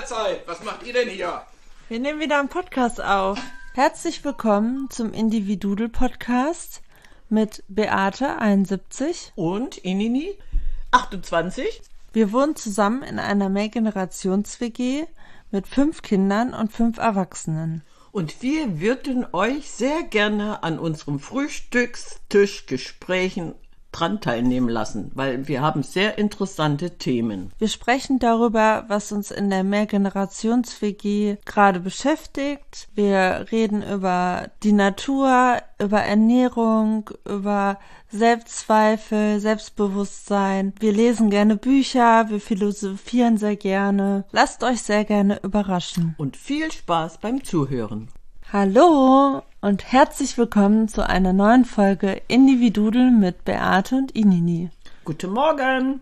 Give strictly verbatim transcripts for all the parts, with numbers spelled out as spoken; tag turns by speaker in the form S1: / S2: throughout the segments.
S1: Mahlzeit! Was macht ihr denn hier?
S2: Wir nehmen wieder einen Podcast auf. Herzlich willkommen zum Individudel-Podcast mit Beate, einundsiebzig.
S3: Und Inini, achtundzwanzig.
S2: Wir wohnen zusammen in einer Mehrgenerations-W G mit fünf Kindern und fünf Erwachsenen.
S3: Und wir würden euch sehr gerne an unserem Frühstückstischgesprächen dran teilnehmen lassen, weil wir haben sehr interessante Themen.
S2: Wir sprechen darüber, was uns in der Mehrgenerations-W G gerade beschäftigt. Wir reden über die Natur, über Ernährung, über Selbstzweifel, Selbstbewusstsein. Wir lesen gerne Bücher, wir philosophieren sehr gerne. Lasst euch sehr gerne überraschen.
S3: Und viel Spaß beim Zuhören.
S2: Hallo und herzlich willkommen zu einer neuen Folge Individudel mit Beate und Inini.
S3: Guten Morgen!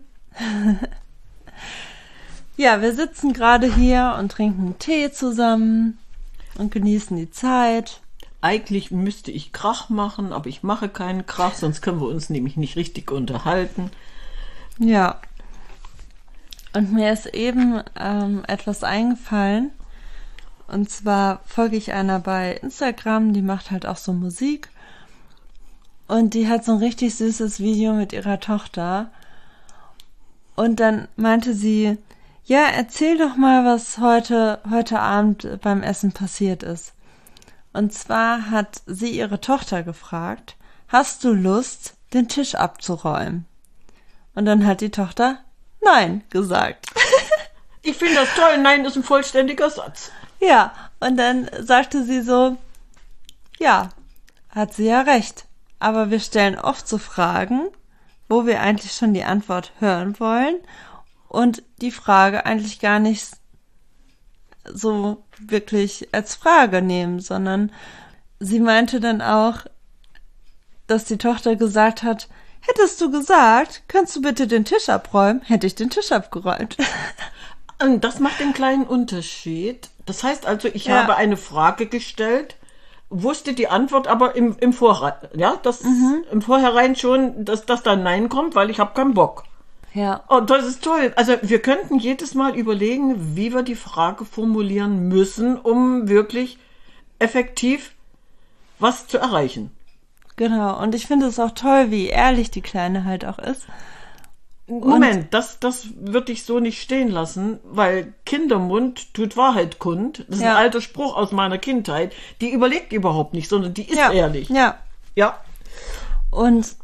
S2: Ja, wir sitzen gerade hier und trinken Tee zusammen und genießen die Zeit.
S3: Eigentlich müsste ich Krach machen, aber ich mache keinen Krach, sonst können wir uns nämlich nicht richtig unterhalten.
S2: Ja, und mir ist eben ähm, etwas eingefallen. Und zwar folge ich einer bei Instagram, die macht halt auch so Musik. Und die hat so ein richtig süßes Video mit ihrer Tochter. Und dann meinte sie, ja, erzähl doch mal, was heute, heute Abend beim Essen passiert ist. Und zwar hat sie ihre Tochter gefragt, hast du Lust, den Tisch abzuräumen? Und dann hat die Tochter Nein gesagt.
S3: Ich finde das toll, Nein ist ein vollständiger Satz.
S2: Ja, und dann sagte sie so, ja, hat sie ja recht. Aber wir stellen oft so Fragen, wo wir eigentlich schon die Antwort hören wollen und die Frage eigentlich gar nicht so wirklich als Frage nehmen, sondern sie meinte dann auch, dass die Tochter gesagt hat, hättest du gesagt, kannst du bitte den Tisch abräumen, hätte ich den Tisch abgeräumt.
S3: Das macht den kleinen Unterschied. Das heißt also, ich
S2: ja.
S3: habe eine Frage gestellt, wusste die Antwort aber im, im Vorhinein, ja, das mhm. im Vorhinein schon, dass, dass da Nein kommt, weil ich habe keinen Bock.
S2: Ja.
S3: Und das ist toll. Also wir könnten jedes Mal überlegen, wie wir die Frage formulieren müssen, um wirklich effektiv was zu erreichen.
S2: Genau. Und ich finde es auch toll, wie ehrlich die Kleine halt auch ist.
S3: Moment, und das, das würde ich so nicht stehen lassen, weil Kindermund tut Wahrheit kund. Das ist ja. ein alter Spruch aus meiner Kindheit. Die überlegt überhaupt nicht, sondern die ist
S2: ja.
S3: ehrlich.
S2: Ja.
S3: Ja.
S2: Und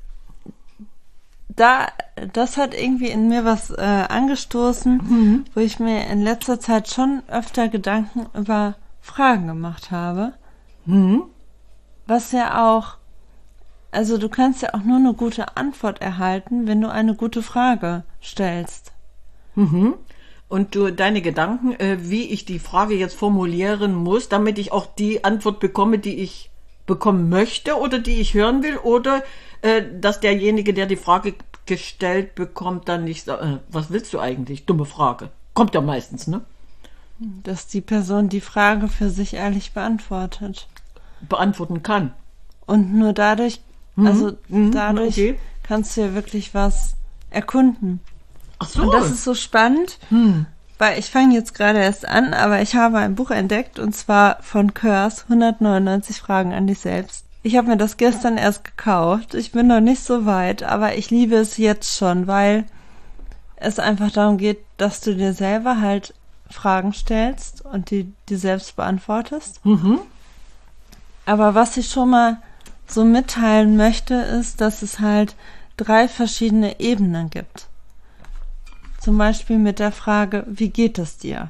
S2: da, das hat irgendwie in mir was äh, angestoßen, mhm. wo ich mir in letzter Zeit schon öfter Gedanken über Fragen gemacht habe.
S3: Mhm.
S2: Was ja auch Also du kannst ja auch nur eine gute Antwort erhalten, wenn du eine gute Frage stellst.
S3: Mhm. Und du deine Gedanken, äh, wie ich die Frage jetzt formulieren muss, damit ich auch die Antwort bekomme, die ich bekommen möchte oder die ich hören will, oder äh, dass derjenige, der die Frage gestellt bekommt, dann nicht sagt, äh, was willst du eigentlich? Dumme Frage. Kommt ja meistens, ne?
S2: Dass die Person die Frage für sich ehrlich beantwortet.
S3: Beantworten kann.
S2: Und nur dadurch Also
S3: mhm,
S2: dadurch
S3: okay.
S2: kannst du ja wirklich was erkunden.
S3: Ach so.
S2: Und das ist so spannend,
S3: hm.
S2: weil ich fange jetzt gerade erst an, aber ich habe ein Buch entdeckt und zwar von Curse, hundertneunundneunzig Fragen an dich selbst. Ich habe mir das gestern erst gekauft. Ich bin noch nicht so weit, aber ich liebe es jetzt schon, weil es einfach darum geht, dass du dir selber halt Fragen stellst und die, die selbst beantwortest.
S3: Mhm.
S2: Aber was ich schon mal so mitteilen möchte, ist, dass es halt drei verschiedene Ebenen gibt. Zum Beispiel mit der Frage, wie geht es dir?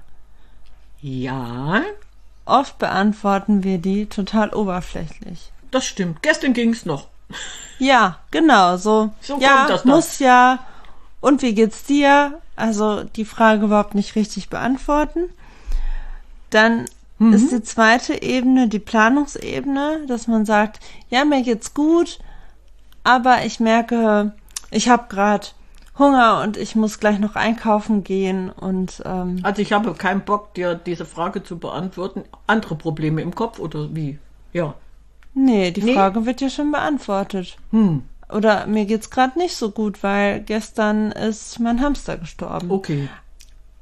S3: Ja.
S2: Oft beantworten wir die total oberflächlich.
S3: Das stimmt. Gestern ging es noch.
S2: Ja, genau. So,
S3: so
S2: ja,
S3: kommt das
S2: muss
S3: dann.
S2: ja. Und wie geht's dir? Also die Frage überhaupt nicht richtig beantworten. Dann Mhm. ist die zweite Ebene, die Planungsebene, dass man sagt, ja, mir geht's gut, aber ich merke, ich habe gerade Hunger und ich muss gleich noch einkaufen gehen und ähm,
S3: also ich habe keinen Bock, dir diese Frage zu beantworten. Andere Probleme im Kopf oder wie? Ja.
S2: Nee, die
S3: nee.
S2: Frage wird ja schon beantwortet.
S3: Hm.
S2: Oder mir geht's gerade nicht so gut, weil gestern ist mein Hamster gestorben.
S3: Okay.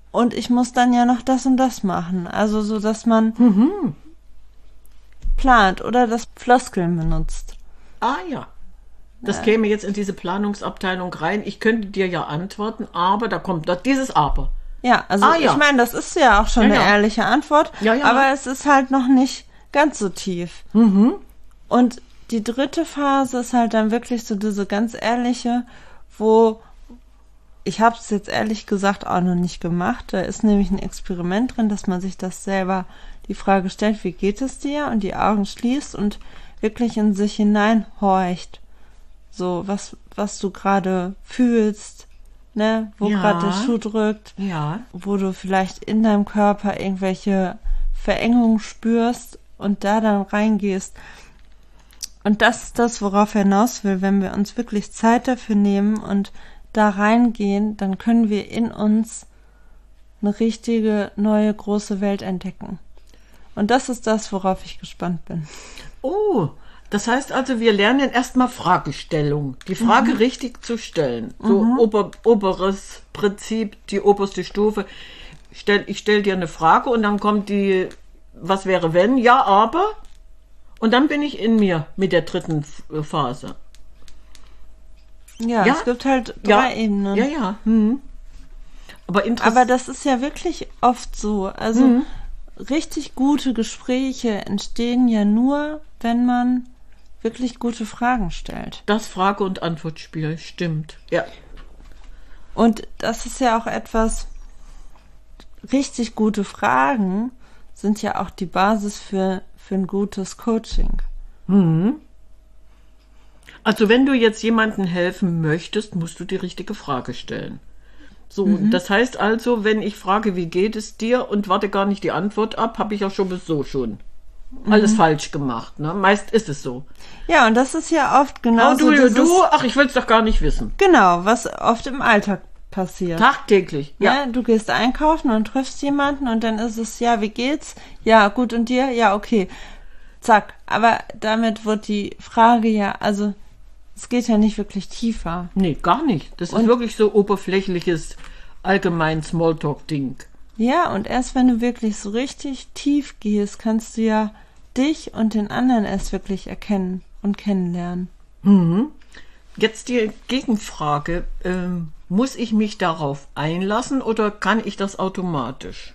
S2: und ich muss dann ja noch das und das machen. Also so, dass man
S3: Mhm.
S2: plant oder das Floskeln benutzt.
S3: Ah ja. Das käme jetzt in diese Planungsabteilung rein. Ich könnte dir ja antworten, aber da kommt doch dieses Aber.
S2: Ja, also
S3: Ah, ja.
S2: ich meine, das ist ja auch schon
S3: Ja,
S2: eine
S3: ja.
S2: ehrliche Antwort,
S3: Ja, ja.
S2: aber es ist halt noch nicht ganz so tief.
S3: Mhm.
S2: Und die dritte Phase ist halt dann wirklich so diese ganz ehrliche, wo ich habe es jetzt ehrlich gesagt auch noch nicht gemacht. Da ist nämlich ein Experiment drin, dass man sich das selber die Frage stellt, wie geht es dir? Und die Augen schließt und wirklich in sich hineinhorcht. So, was, was du gerade fühlst, ne, wo
S3: Ja.
S2: gerade der Schuh drückt,
S3: Ja.
S2: wo du vielleicht in deinem Körper irgendwelche Verengungen spürst und da dann reingehst. Und das ist das, worauf er hinaus will. Wenn wir uns wirklich Zeit dafür nehmen und da reingehen, dann können wir in uns eine richtige, neue, große Welt entdecken. Und das ist das, worauf ich gespannt bin.
S3: Oh, das heißt also, wir lernen erstmal Fragestellung. Die Frage
S2: Mhm.
S3: richtig zu stellen. So ober, oberes Prinzip, die oberste Stufe. Stell, ich stelle dir eine Frage und dann kommt die, was wäre wenn? Ja, aber. Und dann bin ich in mir mit der dritten F- Phase.
S2: Ja,
S3: Ja.
S2: es gibt halt
S3: Ja,
S2: drei Ebenen.
S3: ja, ja. Mhm. Aber interessant.
S2: Aber das ist ja wirklich oft so. Also
S3: Mhm.
S2: richtig gute Gespräche entstehen ja nur, wenn man wirklich gute Fragen stellt.
S3: Das Frage- und Antwortspiel, stimmt. Ja.
S2: Und das ist ja auch etwas, richtig gute Fragen sind ja auch die Basis für, für ein gutes Coaching.
S3: Mhm. Also wenn du jetzt jemandem helfen möchtest, musst du die richtige Frage stellen. So, das heißt also, wenn ich frage, wie geht es dir und warte gar nicht die Antwort ab, habe ich auch schon bis so schon alles falsch gemacht. Ne? Meist ist es so.
S2: Ja, und das ist ja oft genau
S3: Oh, du,
S2: dieses,
S3: du, ach, ich will es doch gar nicht wissen.
S2: genau, was oft im Alltag passiert.
S3: Tagtäglich, ja.
S2: Ne? Du gehst einkaufen und triffst jemanden und dann ist es, ja, wie geht's? Ja, gut, und dir? Ja, okay. Zack. Aber damit wird die Frage ja, also es geht ja nicht wirklich tiefer.
S3: Nee, gar nicht. Das ist
S2: Und-
S3: wirklich so oberflächliches, allgemein Smalltalk-Ding.
S2: Ja, und erst wenn du wirklich so richtig tief gehst, kannst du ja dich und den anderen erst wirklich erkennen und kennenlernen.
S3: Jetzt die Gegenfrage, ähm, muss ich mich darauf einlassen oder kann ich das automatisch?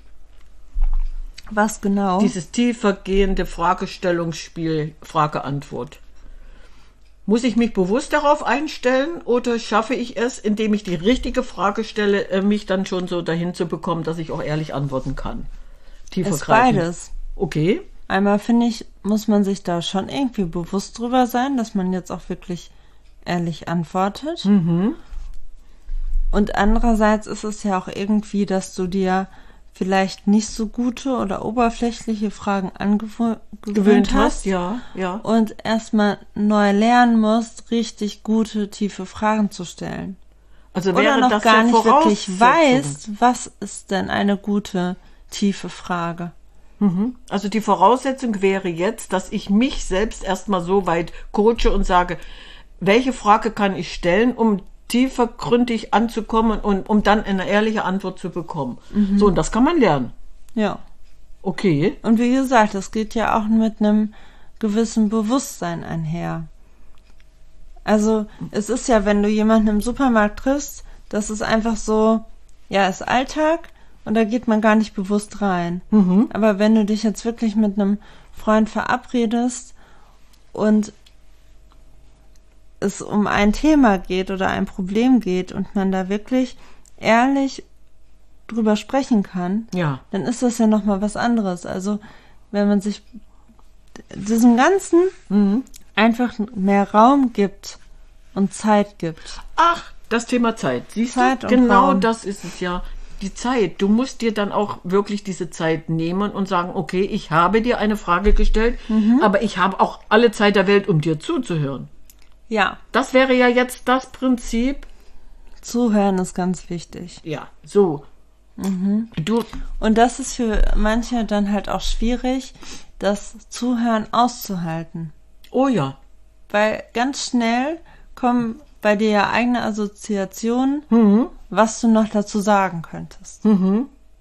S2: Was genau?
S3: Dieses tiefergehende Fragestellungsspiel, Frage-Antwort. Muss ich mich bewusst darauf einstellen oder schaffe ich es, indem ich die richtige Frage stelle, äh, mich dann schon so dahin zu bekommen, dass ich auch ehrlich antworten kann?
S2: ist
S3: Tiefergreifend.
S2: beides.
S3: Okay.
S2: Einmal finde ich, muss man sich da schon irgendwie bewusst drüber sein, dass man jetzt auch wirklich ehrlich antwortet.
S3: Mhm.
S2: Und andererseits ist es ja auch irgendwie, dass du dir vielleicht nicht so gute oder oberflächliche Fragen angewöhnt
S3: Gewöhnt
S2: hast
S3: hast, ja, ja.
S2: und erstmal neu lernen musst, richtig gute, tiefe Fragen zu stellen.
S3: Also
S2: Oder
S3: wäre
S2: noch
S3: das
S2: gar
S3: ja
S2: nicht wirklich
S3: Voraussetzung.
S2: weißt, was ist denn eine gute, tiefe Frage.
S3: Mhm. Also die Voraussetzung wäre jetzt, dass ich mich selbst erstmal so weit coache und sage, welche Frage kann ich stellen, um tiefergründig anzukommen und um dann eine ehrliche Antwort zu bekommen. So, und das kann man lernen.
S2: Ja.
S3: Okay.
S2: Und wie gesagt, das geht ja auch mit einem gewissen Bewusstsein einher. Also es ist ja, wenn du jemanden im Supermarkt triffst, das ist einfach so, ja, ist Alltag und da geht man gar nicht bewusst rein.
S3: Mhm.
S2: Aber wenn du dich jetzt wirklich mit einem Freund verabredest und es um ein Thema geht oder ein Problem geht und man da wirklich ehrlich drüber sprechen kann,
S3: Ja.
S2: dann ist das ja nochmal was anderes. Also wenn man sich diesem Ganzen
S3: Mhm.
S2: einfach mehr Raum gibt und Zeit gibt.
S3: Ach, das Thema Zeit. Siehst
S2: Zeit
S3: du?
S2: und
S3: Genau
S2: Raum.
S3: das ist es ja. Die Zeit. Du musst dir dann auch wirklich diese Zeit nehmen und sagen, okay, ich habe dir eine Frage gestellt, aber ich habe auch alle Zeit der Welt, um dir zuzuhören.
S2: Ja,
S3: Das wäre ja jetzt das Prinzip.
S2: zuhören ist ganz wichtig.
S3: Ja, so. Du,
S2: Und das ist für manche dann halt auch schwierig, das Zuhören auszuhalten.
S3: oh ja.
S2: Weil ganz schnell kommen bei dir ja eigene Assoziationen,
S3: Mhm.
S2: was du noch dazu sagen könntest.
S3: Mhm.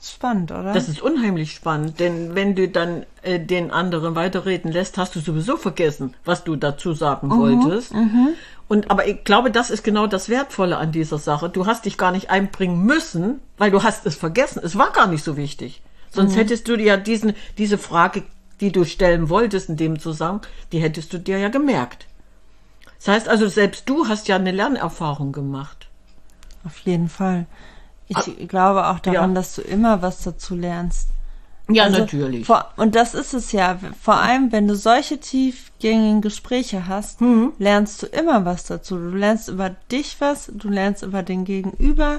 S2: ist spannend, oder?
S3: Das ist unheimlich spannend, denn wenn du dann äh, den anderen weiterreden lässt, hast du sowieso vergessen, was du dazu sagen mhm, wolltest. Mhm. Und aber ich glaube, das ist genau das Wertvolle an dieser Sache. Du hast dich gar nicht einbringen müssen, weil du hast es vergessen. Es war gar nicht so wichtig. Sonst mhm. hättest du dir ja diesen, diese Frage, die du stellen wolltest in dem Zusammenhang, die hättest du dir ja gemerkt. Das heißt also, selbst du hast ja eine Lernerfahrung gemacht.
S2: Auf jeden Fall. Ich Ab, glaube auch daran, ja. dass du immer was dazu lernst.
S3: Ja, also, natürlich.
S2: Vor, und das ist es ja. Vor allem, wenn du solche tiefgängigen Gespräche hast, mhm. lernst du immer was dazu. Du lernst über dich was, du lernst über den Gegenüber.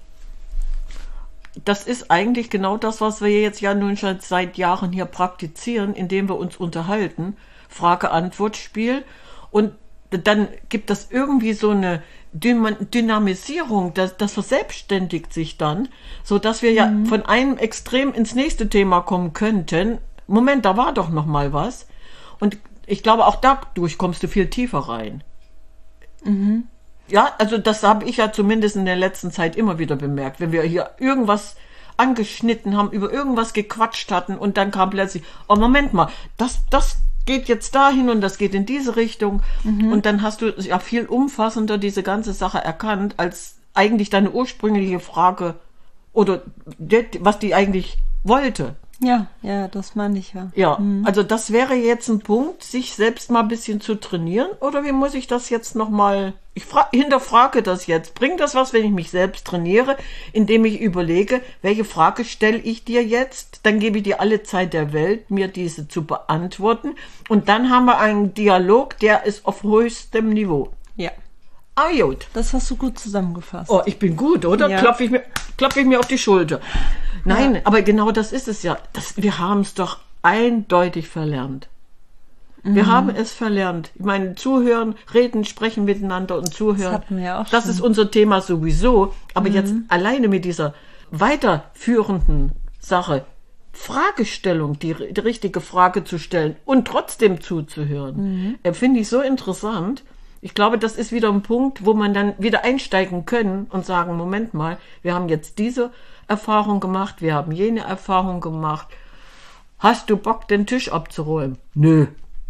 S3: Das ist eigentlich genau das, was wir jetzt ja nun schon seit Jahren hier praktizieren, indem wir uns unterhalten. Frage-Antwort-Spiel. Und dann gibt es irgendwie so eine Dynamisierung, das, das verselbstständigt sich dann, so dass wir ja mhm. von einem Extrem ins nächste Thema kommen könnten. Moment, da war doch noch mal was. Und ich glaube, auch dadurch kommst du viel tiefer rein. Mhm. Ja, also das habe ich ja zumindest in der letzten Zeit immer wieder bemerkt, wenn wir hier irgendwas angeschnitten haben, über irgendwas gequatscht hatten und dann kam plötzlich, oh Moment mal, das, das geht jetzt dahin und das geht in diese Richtung. Mhm. Und dann hast du ja viel umfassender diese ganze Sache erkannt, als eigentlich deine ursprüngliche Frage oder was die eigentlich wollte.
S2: Ja, ja, das meine ich ja.
S3: Ja, mhm. also das wäre jetzt ein Punkt, sich selbst mal ein bisschen zu trainieren. Oder wie muss ich das jetzt nochmal, ich fra- hinterfrage das jetzt. Bringt das was, wenn ich mich selbst trainiere, indem ich überlege, welche Frage stelle ich dir jetzt? Dann gebe ich dir alle Zeit der Welt, mir diese zu beantworten. Und dann haben wir einen Dialog, der ist auf höchstem Niveau.
S2: Ja.
S3: Ah, gut.
S2: Das hast du gut zusammengefasst.
S3: Oh, ich bin gut, oder? Ja. Klopfe ich mir, klopfe ich mir auf die Schulter. Nein, ja. aber genau das ist es ja. Das, wir haben es doch eindeutig verlernt. Mhm. Wir haben es verlernt. Ich meine, zuhören, reden, sprechen miteinander und zuhören. Das hatten wir ja auch Das schon. Ist unser Thema sowieso. Aber mhm. jetzt alleine mit dieser weiterführenden Sache, Fragestellung, die, die richtige Frage zu stellen und trotzdem zuzuhören, mhm. finde ich so interessant. Ich glaube, das ist wieder ein Punkt, wo man dann wieder einsteigen können und sagen, Moment mal, wir haben jetzt diese Erfahrung gemacht, wir haben jene Erfahrung gemacht. Hast du Bock, den Tisch abzuräumen? Nö.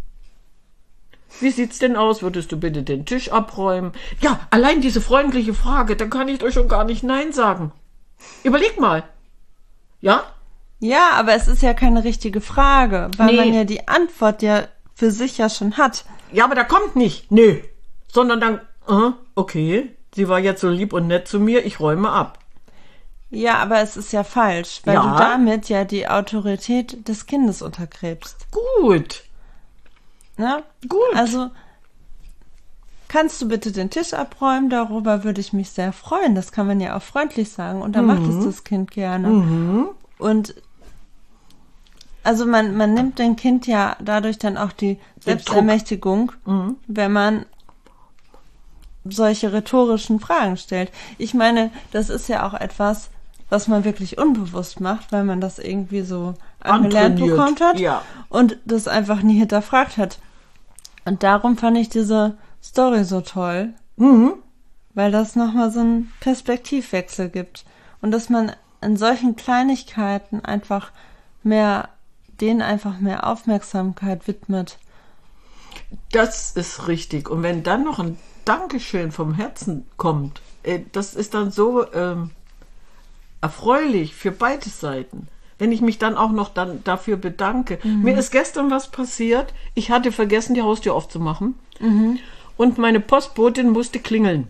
S3: Wie sieht's denn aus? Würdest du bitte den Tisch abräumen? Ja, allein diese freundliche Frage, da kann ich doch schon gar nicht Nein sagen. Überleg mal. Ja?
S2: Ja, aber es ist ja keine richtige Frage, weil nee. man ja die Antwort ja für sich ja schon hat.
S3: Ja, aber da kommt nicht, nö. Sondern dann, uh, okay, sie war jetzt so lieb und nett zu mir, ich räume ab.
S2: Ja, aber es ist ja falsch, weil ja. du damit ja die Autorität des Kindes untergräbst.
S3: Gut.
S2: Na?
S3: Gut.
S2: Also, kannst du bitte den Tisch abräumen? Darüber würde ich mich sehr freuen. Das kann man ja auch freundlich sagen. Und dann mhm. macht es das Kind gerne. Mhm. Und also man, man nimmt dem Kind ja dadurch dann auch die Selbstermächtigung, mhm. wenn man solche rhetorischen Fragen stellt. Ich meine, das ist ja auch etwas, was man wirklich unbewusst macht, weil man das irgendwie so angelernt bekommen hat
S3: ja.
S2: und das einfach nie hinterfragt hat. Und darum fand ich diese Story so toll,
S3: mhm.
S2: weil das nochmal so einen Perspektivwechsel gibt. Und dass man in solchen Kleinigkeiten einfach mehr, denen einfach mehr Aufmerksamkeit widmet.
S3: Das ist richtig. Und wenn dann noch ein Dankeschön vom Herzen kommt, das ist dann so ähm, erfreulich für beide Seiten. Wenn ich mich dann auch noch dann dafür bedanke. Mhm. Mir ist gestern was passiert. Ich hatte vergessen, die Haustür aufzumachen.
S2: Mhm.
S3: Und meine Postbotin musste klingeln.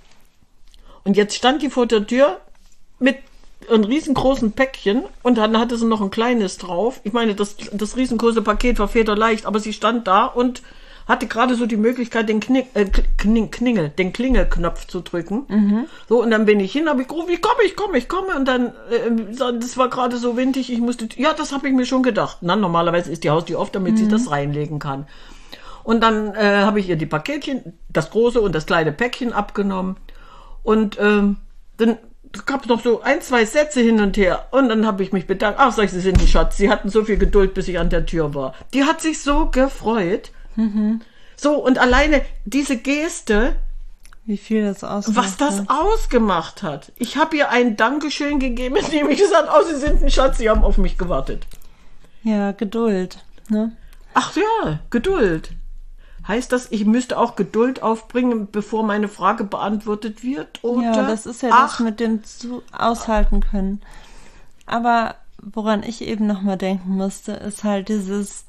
S3: Und jetzt stand die vor der Tür mit einem riesengroßen Päckchen und dann hatte sie noch ein kleines drauf. Ich meine, das, das riesengroße Paket war federleicht, aber sie stand da und hatte gerade so die Möglichkeit, den Knick, äh, Kning, Kningel, den Klingelknopf zu drücken.
S2: Mhm.
S3: So, und dann bin ich hin, habe ich gerufen, ich komme, ich komme, ich komme. Und dann, äh, das war gerade so windig, ich musste, ja, das habe ich mir schon gedacht. Na, normalerweise ist die Haustür offen, damit mhm. sie das reinlegen kann. Und dann äh, habe ich ihr die Paketchen, das große und das kleine Päckchen abgenommen. Und ähm, dann gab es noch so ein, zwei Sätze hin und her. Und dann habe ich mich bedankt. Ach, sag ich, Sie sind ein Schatz. Sie hatten so viel Geduld, bis ich an der Tür war. Die hat sich so gefreut.
S2: Mhm.
S3: So, und alleine diese Geste
S2: Wie viel das ausmacht.
S3: Was das
S2: ne?
S3: ausgemacht hat. Ich habe ihr ein Dankeschön gegeben, indem ich gesagt habe, oh, Sie sind ein Schatz, Sie haben auf mich gewartet.
S2: Ja, Geduld. Ne?
S3: Ach ja, Geduld. Heißt das, ich müsste auch Geduld aufbringen, bevor meine Frage beantwortet wird? Oder?
S2: Ja, das ist ja
S3: Ach,
S2: das mit dem zu aushalten können. Aber woran ich eben nochmal denken musste, ist halt dieses,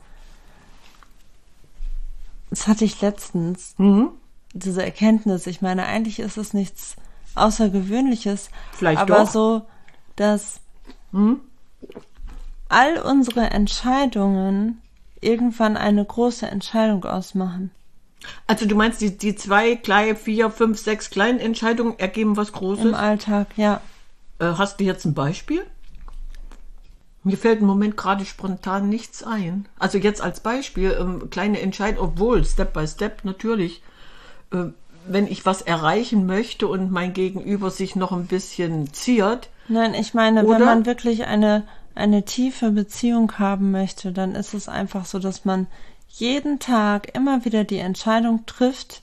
S2: das hatte ich letztens,
S3: mhm.
S2: diese Erkenntnis. Ich meine, eigentlich ist es nichts Außergewöhnliches,
S3: Vielleicht
S2: aber
S3: doch.
S2: so, dass
S3: Mhm.
S2: all unsere Entscheidungen irgendwann eine große Entscheidung ausmachen.
S3: Also du meinst, die, die zwei, kleine, vier, fünf, sechs kleinen Entscheidungen ergeben was Großes?
S2: Im Alltag, ja.
S3: Äh, hast du jetzt ein Beispiel? Mir fällt im Moment gerade spontan nichts ein. Also jetzt als Beispiel, ähm, kleine Entscheidung, obwohl, Step by Step natürlich, äh, wenn ich was erreichen möchte und mein Gegenüber sich noch ein bisschen ziert.
S2: Nein, ich meine,
S3: Oder?
S2: wenn man wirklich eine, eine tiefe Beziehung haben möchte, dann ist es einfach so, dass man jeden Tag immer wieder die Entscheidung trifft,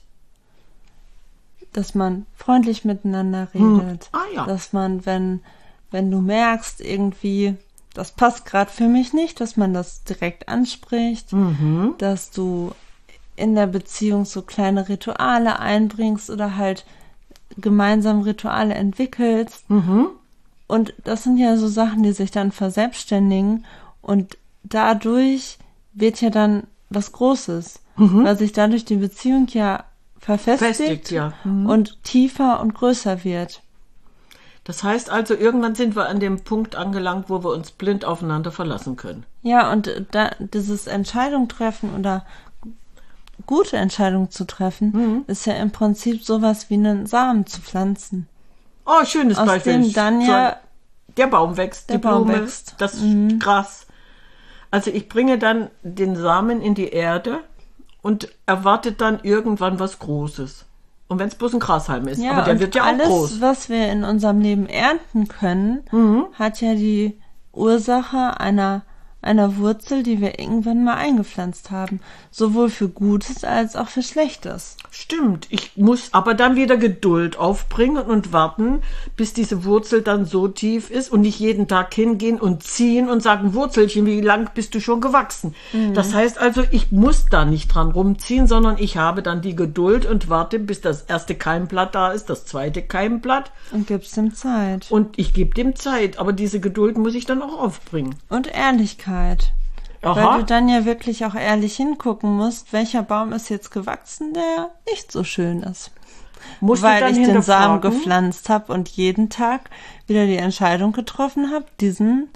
S2: dass man freundlich miteinander redet.
S3: Hm. Ah, ja.
S2: Dass man, wenn, wenn du merkst, irgendwie, das passt gerade für mich nicht, dass man das direkt anspricht,
S3: Mhm.
S2: dass du in der Beziehung so kleine Rituale einbringst oder halt gemeinsam Rituale entwickelst.
S3: Mhm.
S2: Und das sind ja so Sachen, die sich dann verselbstständigen und dadurch wird ja dann was Großes,
S3: Mhm.
S2: weil sich dadurch die Beziehung ja verfestigt
S3: Festigt, ja. Mhm.
S2: und tiefer und größer wird.
S3: Das heißt also, irgendwann sind wir an dem Punkt angelangt, wo wir uns blind aufeinander verlassen können.
S2: Ja, und da, dieses Entscheidung treffen oder gute Entscheidungen zu treffen,
S3: Mhm.
S2: ist ja im Prinzip sowas wie einen Samen zu pflanzen.
S3: Oh, schönes
S2: Aus
S3: Beispiel.
S2: dem dann
S3: So,
S2: ja
S3: der Baum wächst,
S2: der
S3: die Blume,
S2: Baum wächst.
S3: das
S2: Mhm.
S3: Gras. Also ich bringe dann den Samen in die Erde und erwarte dann irgendwann was Großes. Und wenn es bloß ein Grashalm ist,
S2: Ja,
S3: aber der
S2: und
S3: wird ja
S2: alles,
S3: auch groß.
S2: was wir in unserem Leben ernten können,
S3: Mhm.
S2: hat ja die Ursache einer, einer Wurzel, die wir irgendwann mal eingepflanzt haben. Sowohl für Gutes als auch für Schlechtes.
S3: Stimmt, ich muss aber dann wieder Geduld aufbringen und warten, bis diese Wurzel dann so tief ist und nicht jeden Tag hingehen und ziehen und sagen, Wurzelchen, wie lang bist du schon gewachsen?
S2: Mhm.
S3: Das heißt also, ich muss da nicht dran rumziehen, sondern ich habe dann die Geduld und warte, bis das erste Keimblatt da ist, das zweite Keimblatt
S2: Und gibst ihm Zeit.
S3: und ich gebe dem Zeit, aber diese Geduld muss ich dann auch aufbringen.
S2: Und Ehrlichkeit. Weil
S3: Aha,
S2: du dann ja wirklich auch ehrlich hingucken musst, welcher Baum ist jetzt gewachsen, der nicht so schön ist.
S3: musst du
S2: Weil
S3: dann
S2: ich den Samen
S3: hinterfragen?
S2: gepflanzt habe und jeden Tag wieder die Entscheidung getroffen habe, diesen,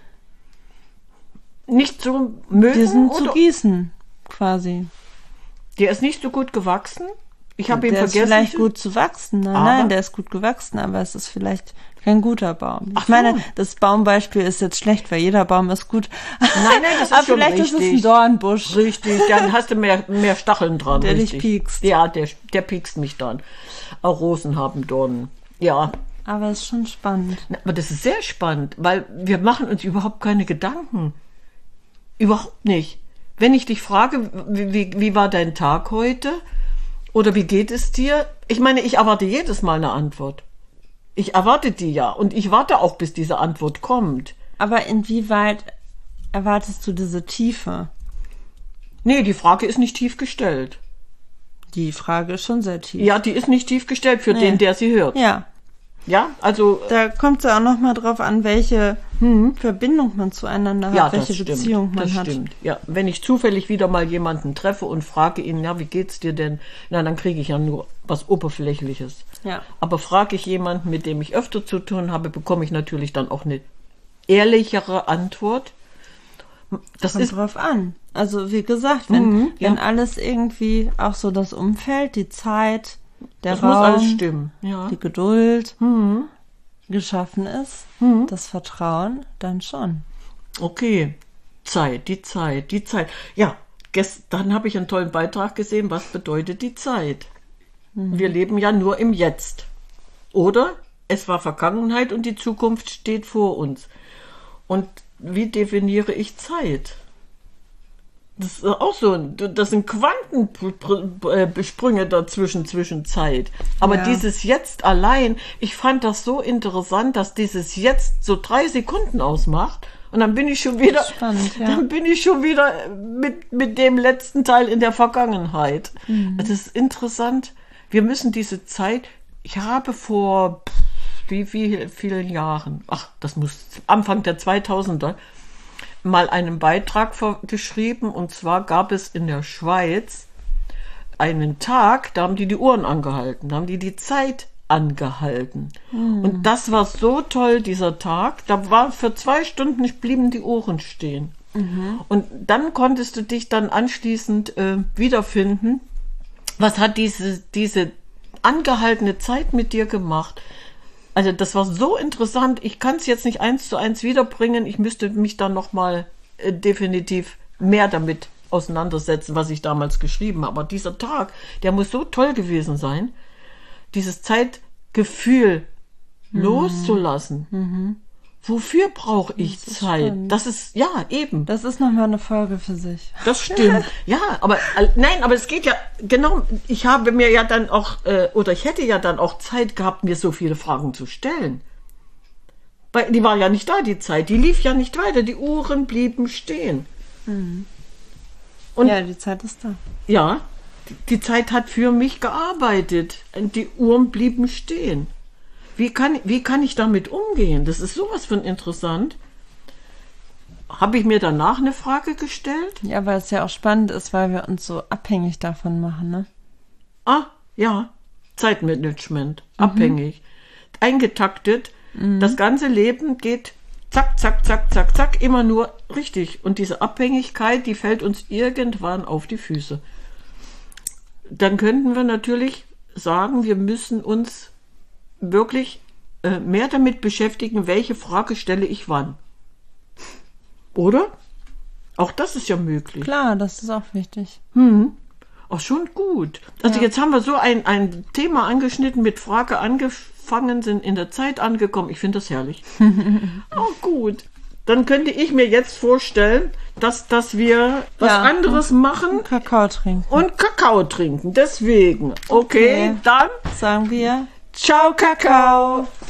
S3: Nicht so mögen
S2: diesen zu
S3: oder
S2: gießen, quasi.
S3: der ist nicht so gut gewachsen? Ich habe ihn
S2: Der ist
S3: vergessen.
S2: vielleicht gut zu wachsen. Nein,
S3: Aber-
S2: nein, der ist gut gewachsen, aber es ist vielleicht kein guter Baum. Ich
S3: Ach so.
S2: meine, das Baumbeispiel ist jetzt schlecht, weil jeder Baum ist gut.
S3: Nein, nein, das ist
S2: aber
S3: schon
S2: vielleicht ist es ein
S3: richtig.
S2: Dornbusch.
S3: Richtig, dann hast du mehr, mehr Stacheln dran.
S2: Der dich
S3: richtig.
S2: piekst.
S3: Ja, der, der piekst mich dann. Auch Rosen haben Dornen. Ja,
S2: Aber es ist schon spannend.
S3: Na, aber das ist sehr spannend, weil wir machen uns überhaupt keine Gedanken. Überhaupt nicht. Wenn ich dich frage, wie, wie, wie war dein Tag heute? Oder wie geht es dir? Ich meine, ich erwarte jedes Mal eine Antwort. Ich erwarte die ja. Und ich warte auch, bis diese Antwort kommt.
S2: Aber inwieweit erwartest du diese Tiefe?
S3: Nee, die Frage ist nicht tief gestellt.
S2: Die Frage ist schon sehr tief.
S3: Ja, die ist nicht tief gestellt für
S2: Nee.
S3: den, der sie hört.
S2: Ja,
S3: Ja, also
S2: da kommt es ja auch nochmal drauf an, welche Verbindung man zueinander hat,
S3: ja,
S2: welche
S3: das stimmt.
S2: Beziehung man
S3: das
S2: hat.
S3: stimmt. Ja, wenn ich zufällig wieder mal jemanden treffe und frage ihn, ja, wie geht's dir denn? Na, dann kriege ich ja nur was Oberflächliches.
S2: Ja.
S3: Aber frage ich jemanden, mit dem ich öfter zu tun habe, bekomme ich natürlich dann auch eine ehrlichere Antwort. Das
S2: Kommt
S3: ist
S2: drauf an. Also wie gesagt, wenn,
S3: Mhm, ja.
S2: wenn alles irgendwie, auch so das Umfeld, die Zeit, der
S3: das
S2: Raum,
S3: muss alles stimmen. Ja.
S2: die Geduld
S3: Mhm.
S2: geschaffen ist,
S3: Mhm.
S2: das Vertrauen, dann schon.
S3: Okay, Zeit, die Zeit, die Zeit. Ja, gestern habe ich einen tollen Beitrag gesehen, was bedeutet die Zeit? Wir leben ja nur im Jetzt. Oder es war Vergangenheit und die Zukunft steht vor uns. Und wie definiere ich Zeit? Das ist auch so, das sind Quantensprünge dazwischen, zwischen Zeit. Aber
S2: Ja.
S3: dieses Jetzt allein, ich fand das so interessant, dass dieses Jetzt so drei Sekunden ausmacht. Und dann bin ich schon wieder,
S2: Spannend, ja.
S3: dann bin ich schon wieder mit, mit dem letzten Teil in der Vergangenheit.
S2: Mhm.
S3: Das ist interessant. Wir müssen diese Zeit, ich habe vor wie, wie vielen Jahren, ach, das muss Anfang der zweitausender, mal einen Beitrag ver- geschrieben. Und zwar gab es in der Schweiz einen Tag, da haben die die Uhren angehalten, da haben die die Zeit angehalten.
S2: Hm.
S3: Und das war so toll, dieser Tag. Da war für zwei Stunden blieben die Uhren stehen.
S2: Mhm.
S3: Und dann konntest du dich dann anschließend äh, wiederfinden. Was hat diese, diese angehaltene Zeit mit dir gemacht? Also das war so interessant. Ich kann es jetzt nicht eins zu eins wiederbringen. Ich müsste mich dann nochmal äh, definitiv mehr damit auseinandersetzen, was ich damals geschrieben habe. Aber dieser Tag, der muss so toll gewesen sein, dieses Zeitgefühl mhm. loszulassen.
S2: Mhm.
S3: Wofür brauche ich
S2: Das ist
S3: Zeit?
S2: spannend.
S3: Das ist, ja, eben.
S2: Das ist nochmal eine Folge für sich.
S3: Das stimmt. Ja, aber äh, nein, aber es geht ja, genau, ich habe mir ja dann auch, äh, oder ich hätte ja dann auch Zeit gehabt, mir so viele Fragen zu stellen. Weil die war ja nicht da, die Zeit. Die lief ja nicht weiter. Die Uhren blieben stehen.
S2: Mhm.
S3: Und
S2: Ja, die Zeit ist da.
S3: ja, die, die Zeit hat für mich gearbeitet. Und die Uhren blieben stehen. Wie kann, wie kann ich damit umgehen? Das ist sowas von interessant. Habe ich mir danach eine Frage gestellt?
S2: Ja, weil es ja auch spannend ist, weil wir uns so abhängig davon machen, ne?
S3: Ah, ja, Zeitmanagement, abhängig, eingetaktet. Das ganze Leben geht zack, zack, zack, zack, zack, immer nur richtig. Und diese Abhängigkeit, die fällt uns irgendwann auf die Füße. Dann könnten wir natürlich sagen, wir müssen uns wirklich äh, mehr damit beschäftigen, welche Frage stelle ich wann. Oder? Auch das ist ja möglich.
S2: Klar, das ist auch wichtig.
S3: Hm. Auch schon gut. Also
S2: Ja.
S3: jetzt haben wir so ein, ein Thema angeschnitten, mit Frage angefangen, sind in der Zeit angekommen. Ich finde das herrlich. Oh, gut. Dann könnte ich mir jetzt vorstellen, dass, dass wir was
S2: Ja.
S3: anderes machen
S2: Kakao trinken.
S3: und Kakao trinken. Deswegen. Okay,
S2: Okay.
S3: dann
S2: Sagen wir
S3: ciao Kakao.